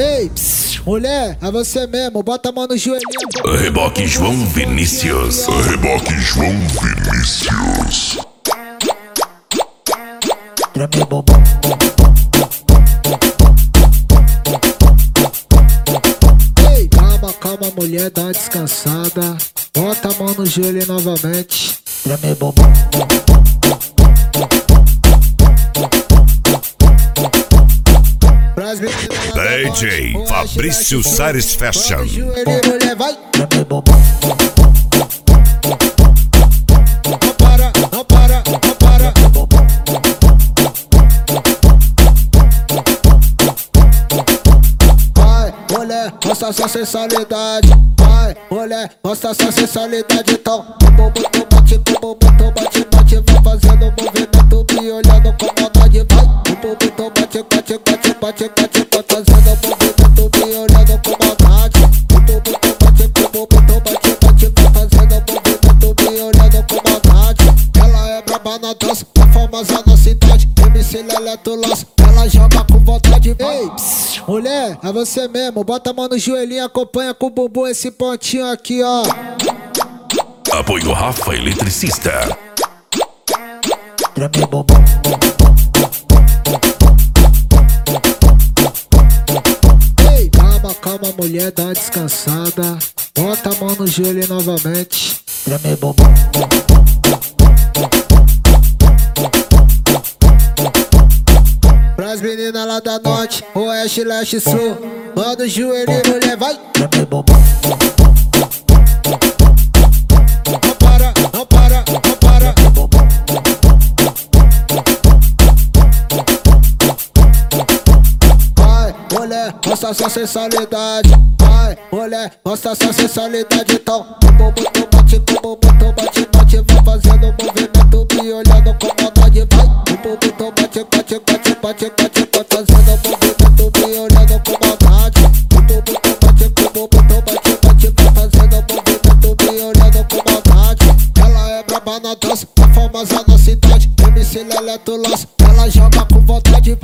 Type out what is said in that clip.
Ei, pss, mulher, é você mesmo, bota a mão no joelhinho. Reboque João Vinícius. Reboque João Vinícius. Treme bombom. Ei, calma, calma, mulher, dá uma descansada. Bota a mão no joelho novamente. Treme bombom. DJ Fabrício Sares Fashion. Mulher, vai. Treme bombom. Não para, não para, não para. Vai, mulher, mostra sua sensualidade. Vai, mulher, mostra sua sensualidade. Então, o bumbum tu bate, o bumbum tu bate, bate. Vai fazendo um movimento, me olhando com maldade. Vai, o bumbum tu bate, bate, bate, bate, bate. Vai fazendo um movimento, me olhando com maldade. O bumbum tu bate, o bumbum tu bate, bate. Vai fazendo um movimento, me olhando com maldade. Ela é braba na dança, é famosa na cidade. MC Leleto lança, ela joga com vontade. Ei, pss, mulher, é você mesmo, bota a mão no joelhinho, acompanha com o bumbum esse pontinho aqui, ó. Apoio Rafa Eletricista. Treme bombom. Ei, calma, calma, mulher, dá uma descansada. Bota a mão no joelho novamente. Treme bombom. Pras meninas lá da norte, oeste, leste, sul. Manda o joelho, mulher, vai. Treme bombom. Não para, não para, não para. Vai, mulher, mostra sua sensualidade. Vai, mulher, mostra sua sensualidade. Então, o bumbum tu bate, o bumbum tu bate, bate. Vai fazendo um movimento, me olhando com maldade. Vai, o bumbum tu bate, bate, bate, bate, bate. Vai fazendo um movimento, me olhando com maldade. O bumbum tu bate, o bumbum tu bate, bate. Vai fazendo um movimento, me olhando com maldade. Ela é braba na dança, é famosa na cidade. MC Leleto lança, ela joga com vontade.